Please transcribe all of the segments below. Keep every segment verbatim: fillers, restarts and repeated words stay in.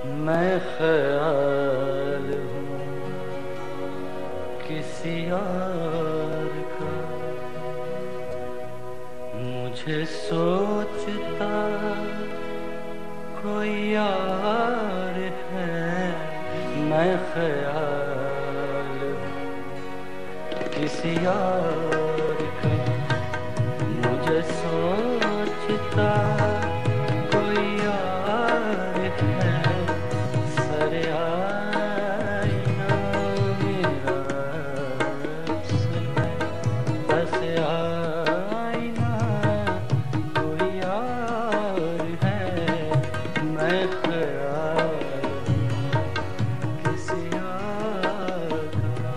मैं ख्याल हूँ किसी और का, मुझे सोचता कोई और है। मैं ख्याल हूँ किसी और का, मुझे सोचता कोई और है। सरे आईना मेरा सुने, बस आईना कोई और है। मैं ख्याल किसी और का।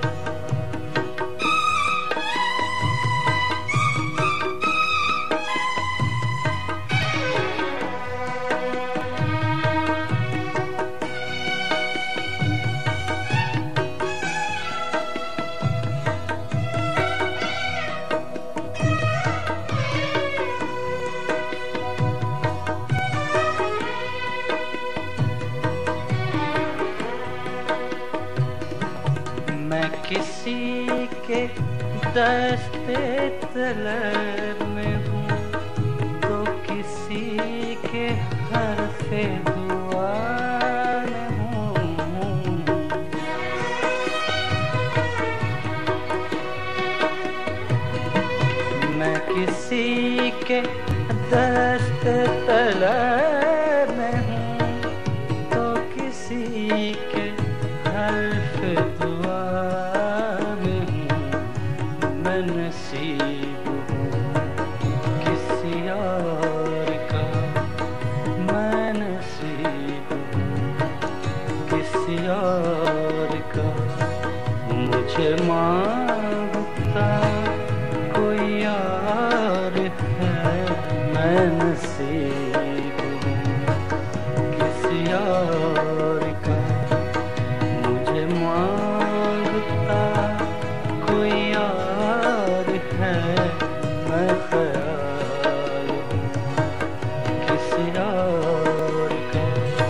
मैं किसी के दस्ते तलब में हूँ, तो किसी के हरफ़े दुआ में हूँ। मैं किसी के दस्ते तलब में हूँ, तो किसी के हरफ़े दुआ में हूँ। मैं नसीब हूँ किसी और का, मैं नसीब हूँ किसी और का। मुझे मांगता कोई और है। मैं नसीब हूँ किसी और का, मुझे मांगता कोई और है। मैं ख्याल हूँ किसी और का।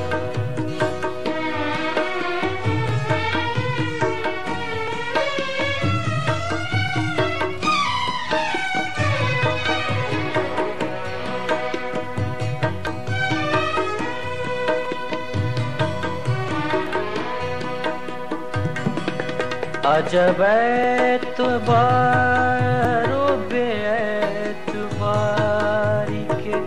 अजब एतबार बेएतबारी के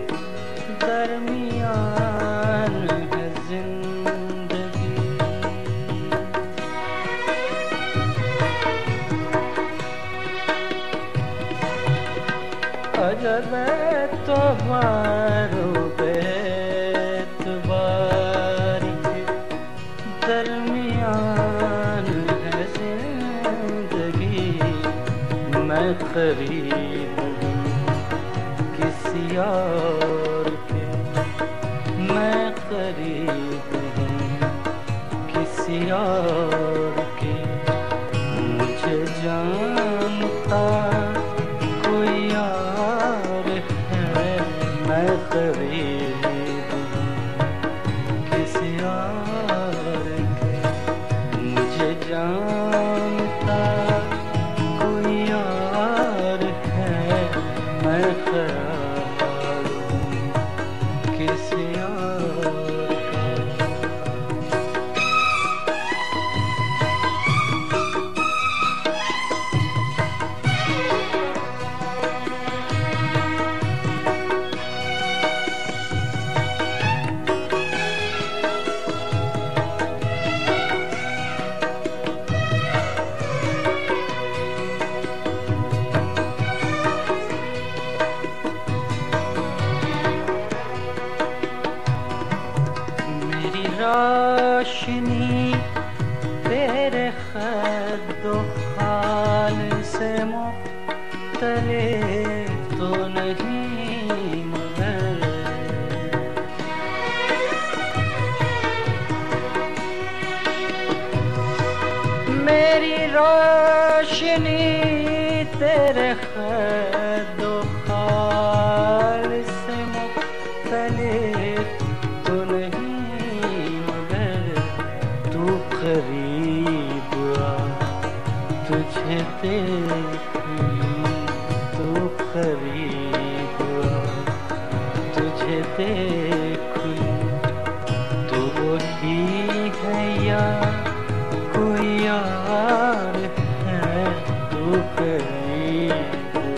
दरमियान है जिंदगी। अजब एतबार बेएतबारी के दरमियान है जिंदगी। मैं करीब हूँ किसी और के, मैं करीब हूँ किसी और के। मुझे जानता कोई और है। मैं करीब हूँ किसी और के, मुझे जानता कोई और है। मैं ख्याल हूँ किसी और का। मेरी रोशनी तेरे खद्दो खाल से मुख्तलिफ तो नहीं, मगर मेरी रोशनी तेरे खद्दो खाल से मुख्तलिफ तो नहीं, मगर ही है या कोई और है तू करीब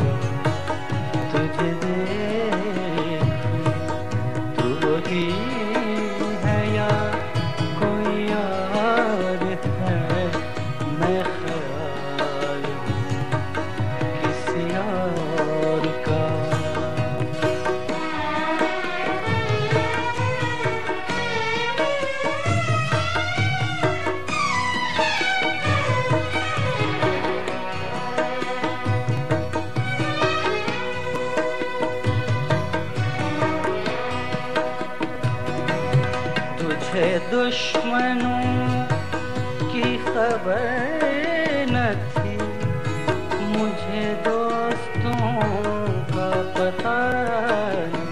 तुझे देख तू ही है या कोई और है मैं ख्याल किसी और का। तुझे दुश्मनों की खबर न थी, मुझे दोस्तों का पता न।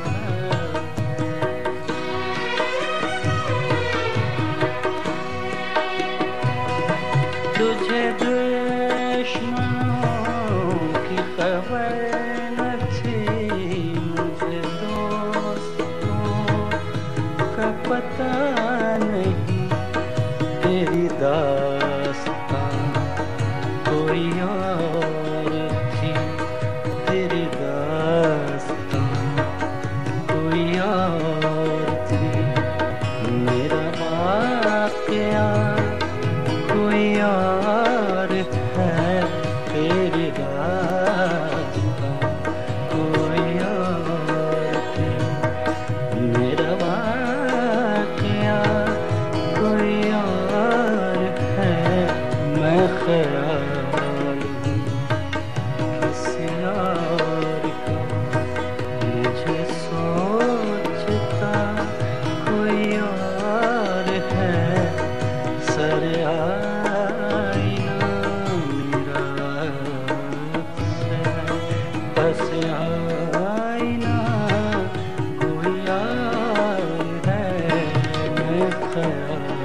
तुझे दुश्मनों की खबर न थी, मुझे दोस्तों का पता नहीं। तेरी दास्तां कोई और थी, तेरी दास्तां कोई और थी। मेरा वाक़या कोई और है, तेरी दास्तां कोई और थी। मेरा वाक़या कोई और है, मैं ख्याल किसी और का। मुझे सोचता कोई और है, सर आईना मेरा से बस आईना कोई और है मैं ख्याल